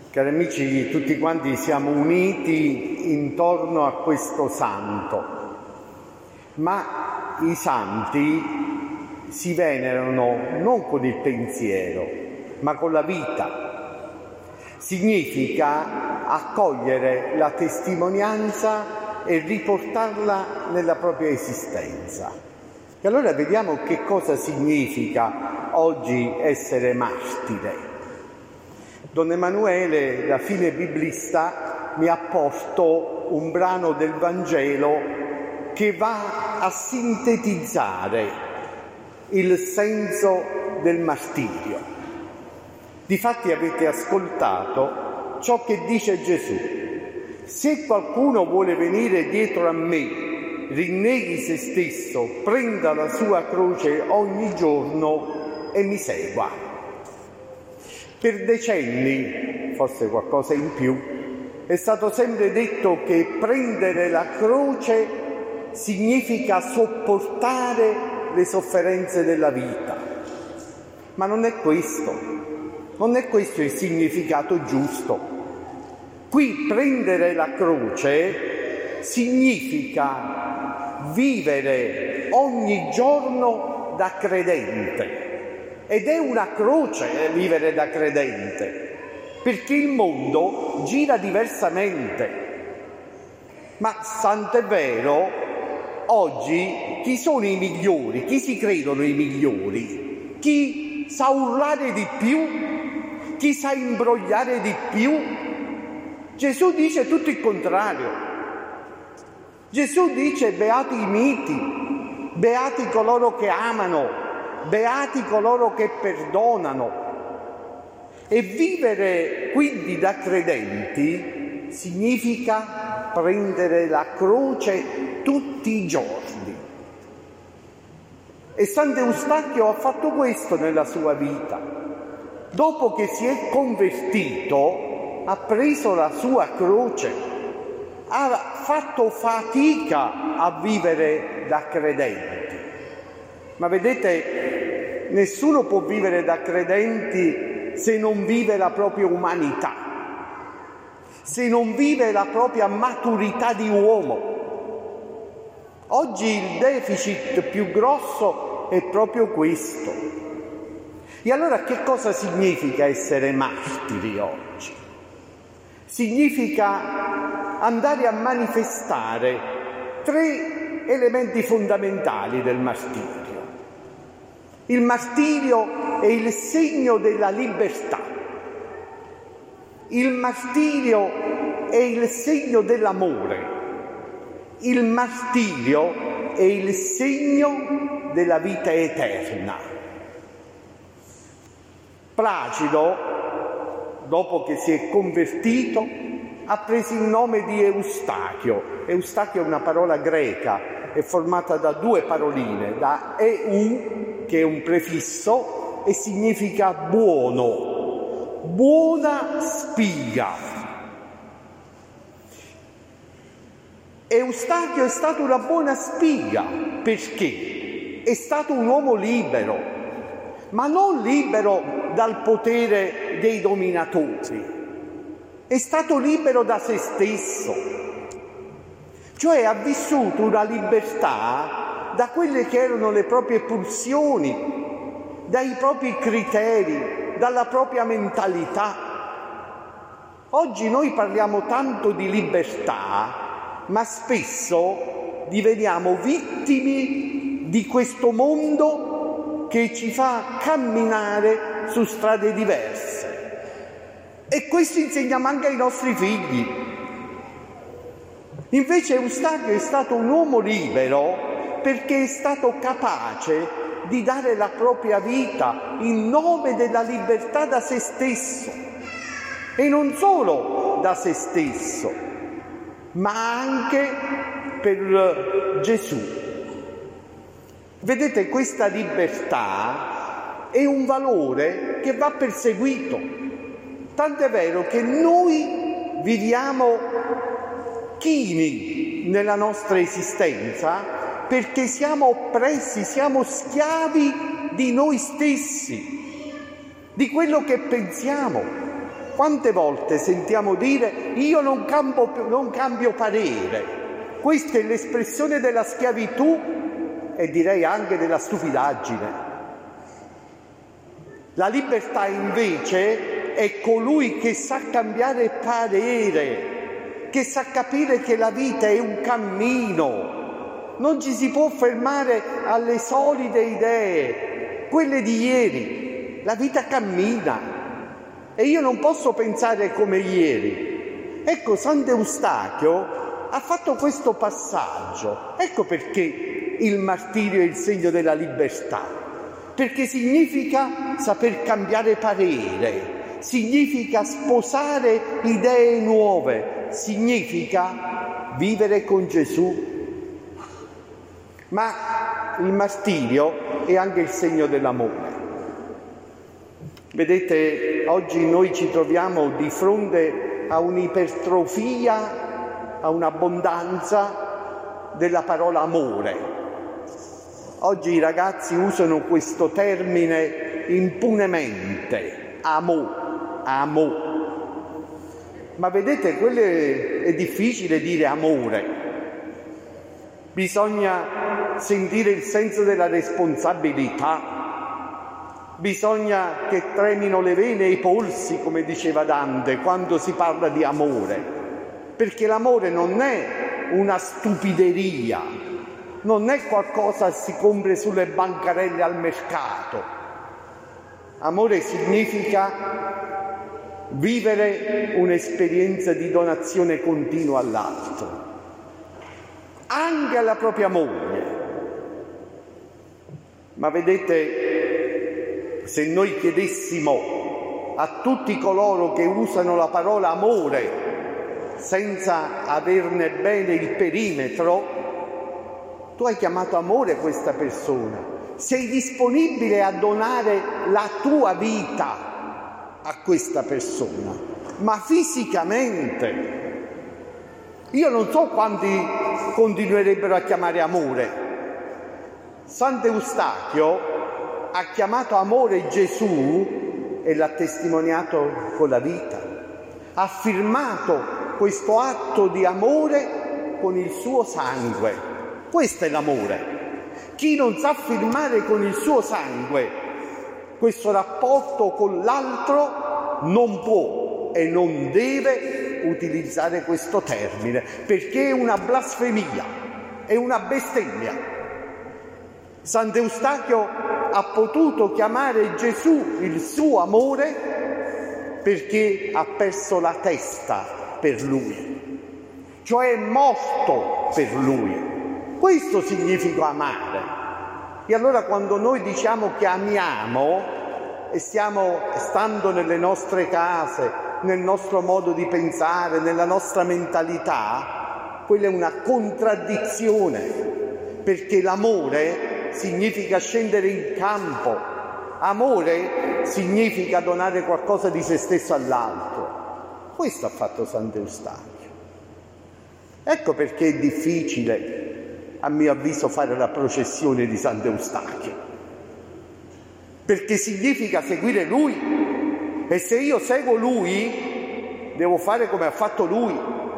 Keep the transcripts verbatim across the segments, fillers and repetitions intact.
Cari amici, tutti quanti siamo uniti intorno a questo santo, ma i santi si venerano non con il pensiero, ma con la vita. Significa accogliere la testimonianza e riportarla nella propria esistenza. E allora vediamo che cosa significa oggi essere martire. Don Emanuele, da fine biblista, mi ha posto un brano del Vangelo che va a sintetizzare il senso del martirio. Difatti avete ascoltato ciò che dice Gesù: se qualcuno vuole venire dietro a me, rinneghi se stesso, prenda la sua croce ogni giorno e mi segua. Per decenni, forse qualcosa in più, è stato sempre detto che prendere la croce significa sopportare le sofferenze della vita. Ma non è questo, non è questo il significato giusto. Qui prendere la croce significa vivere ogni giorno da credente. Ed è una croce vivere da credente, perché il mondo gira diversamente. Ma tant'è vero, oggi chi sono i migliori? Chi si credono i migliori? Chi sa urlare di più? Chi sa imbrogliare di più? Gesù dice tutto il contrario. Gesù dice: beati i miti, beati coloro che amano, beati coloro che perdonano. E vivere quindi da credenti significa prendere la croce tutti i giorni. E Sant'Eustachio ha fatto questo nella sua vita. Dopo che si è convertito, ha preso la sua croce, ha fatto fatica a vivere da credenti. Ma vedete, nessuno può vivere da credenti se non vive la propria umanità, se non vive la propria maturità di uomo. Oggi il deficit più grosso è proprio questo. E allora che cosa significa essere martiri oggi? Significa andare a manifestare tre elementi fondamentali del martirio. Il martirio è il segno della libertà. Il martirio è il segno dell'amore. Il martirio è il segno della vita eterna. Placido, dopo che si è convertito, ha preso il nome di Eustachio. Eustachio è una parola greca, è formata da due paroline, da eu, che è un prefisso, e significa buono, buona spiga. Eustachio è stato una buona spiga perché è stato un uomo libero, ma non libero dal potere dei dominatori, è stato libero da se stesso, cioè ha vissuto una libertà da quelle che erano le proprie pulsioni, dai propri criteri, dalla propria mentalità. Oggi noi parliamo tanto di libertà, ma spesso diveniamo vittime di questo mondo che ci fa camminare su strade diverse. E questo insegniamo anche ai nostri figli. Invece Eustachio è stato un uomo libero perché è stato capace di dare la propria vita in nome della libertà da se stesso. E non solo da se stesso, ma anche per Gesù. Vedete, questa libertà è un valore che va perseguito. Tant'è vero che noi viviamo chini nella nostra esistenza perché siamo oppressi, siamo schiavi di noi stessi, di quello che pensiamo. Quante volte sentiamo dire io non cambio, non cambio parere? Questa è l'espressione della schiavitù e direi anche della stupidaggine. La libertà invece è colui che sa cambiare parere, che sa capire che la vita è un cammino, non ci si può fermare alle solide idee, quelle di ieri. La vita cammina e io non posso pensare come ieri. Ecco, Sant'Eustachio ha fatto questo passaggio. Ecco perché il martirio è il segno della libertà, perché significa saper cambiare parere, significa sposare idee nuove, significa vivere con Gesù. Ma il martirio è anche il segno dell'amore. Vedete, oggi noi ci troviamo di fronte a un'ipertrofia, a un'abbondanza della parola amore. Oggi i ragazzi usano questo termine impunemente, amo, amo. Ma vedete, quello è, è difficile dire amore. Bisogna sentire il senso della responsabilità. Bisogna che tremino le vene e i polsi, come diceva Dante, quando si parla di amore. Perché l'amore non è una stupideria, non è qualcosa che si compra sulle bancarelle al mercato. Amore significa vivere un'esperienza di donazione continua all'altro, anche alla propria moglie. Ma vedete, se noi chiedessimo a tutti coloro che usano la parola amore senza averne bene il perimetro, tu hai chiamato amore questa persona, sei disponibile a donare la tua vita a questa persona, ma fisicamente. Io non so quanti continuerebbero a chiamare amore. Sant'Eustachio ha chiamato amore Gesù e l'ha testimoniato con la vita. Ha firmato questo atto di amore con il suo sangue. Questo è l'amore. Chi non sa firmare con il suo sangue questo rapporto con l'altro non può e non deve utilizzare questo termine, perché è una blasfemia, è una bestemmia. Sant'Eustachio ha potuto chiamare Gesù il suo amore perché ha perso la testa per lui, cioè è morto per lui. Questo significa amare. E allora quando noi diciamo che amiamo e stiamo stando nelle nostre case, nel nostro modo di pensare, nella nostra mentalità, quella è una contraddizione, perché l'amore significa scendere in campo, amore significa donare qualcosa di se stesso all'altro. Questo ha fatto Sant'Eustachio. Ecco perché è difficile, a mio avviso, fare la processione di Sant'Eustachio, perché significa seguire lui, e se io seguo lui devo fare come ha fatto lui.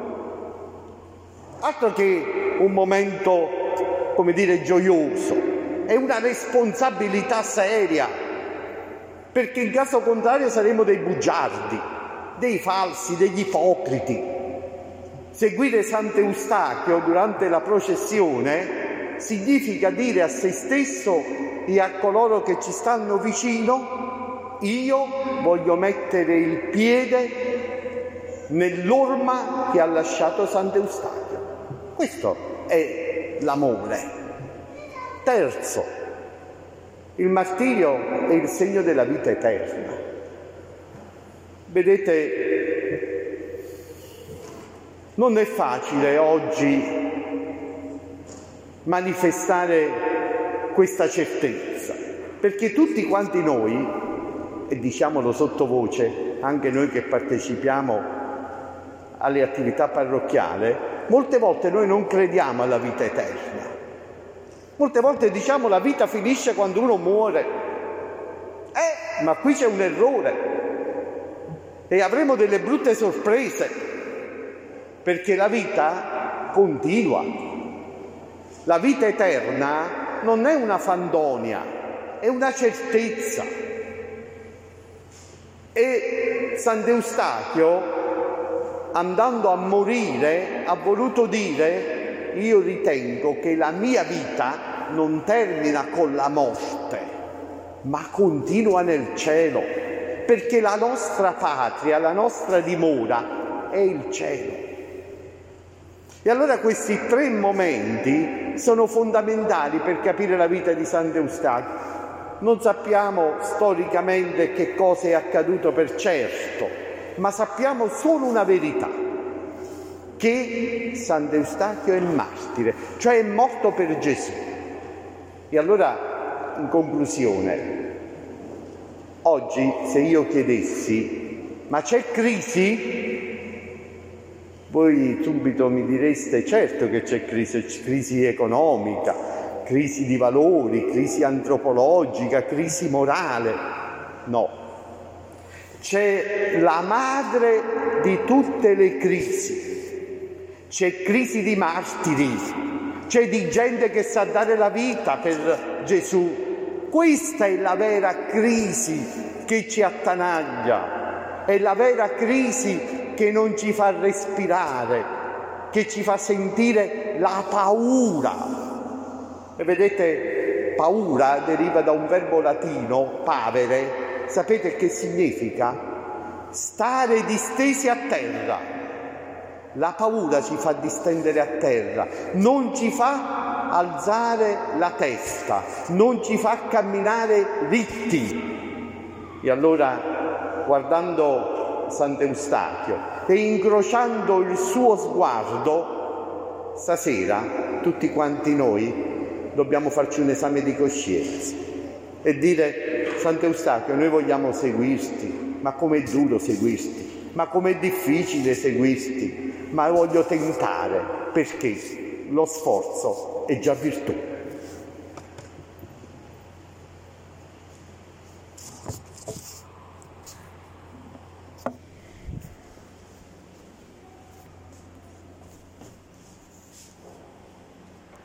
Altro che un momento, come dire, gioioso. È una responsabilità seria, perché in caso contrario saremo dei bugiardi, dei falsi, degli ipocriti. Seguire Sant'Eustachio durante la processione significa dire a se stesso e a coloro che ci stanno vicino: io voglio mettere il piede nell'orma che ha lasciato Sant'Eustachio. Questo è l'amore. Terzo, il martirio è il segno della vita eterna. Vedete, non è facile oggi manifestare questa certezza, perché tutti quanti noi, e diciamolo sottovoce, anche noi che partecipiamo alle attività parrocchiali, molte volte noi non crediamo alla vita eterna. Molte volte diciamo la vita finisce quando uno muore. Eh, ma qui c'è un errore. e avremo delle brutte sorprese, perché la vita continua. La vita eterna non è una fandonia, è una certezza. E Sant'Eustachio, andando a morire, ha voluto dire: io ritengo che la mia vita non termina con la morte, ma continua nel cielo, perché la nostra patria, la nostra dimora è il cielo. E allora questi tre momenti sono fondamentali per capire la vita di Sant'Eustachio. Non sappiamo storicamente che cosa è accaduto per certo, ma sappiamo solo una verità: che Sant'Eustachio è martire, cioè è morto per Gesù. E allora, in conclusione, oggi se io chiedessi: ma c'è crisi? Voi subito mi direste: certo che c'è crisi, crisi economica, crisi di valori, crisi antropologica, crisi morale. No, c'è la madre di tutte le crisi, c'è crisi di martiri, c'è di gente che sa dare la vita per Gesù. Questa è la vera crisi che ci attanaglia, è la vera crisi che non ci fa respirare, che ci fa sentire la paura. E vedete, paura deriva da un verbo latino, pavere. Sapete che significa? Stare distesi a terra. La paura ci fa distendere a terra, non ci fa alzare la testa, non ci fa camminare ritti. E allora, guardando Sant'Eustachio e incrociando il suo sguardo, stasera tutti quanti noi dobbiamo farci un esame di coscienza e dire: Sant'Eustachio, noi vogliamo seguirti, ma com'è duro seguirti, ma com'è difficile seguirti, ma voglio tentare, perché lo sforzo è già virtù.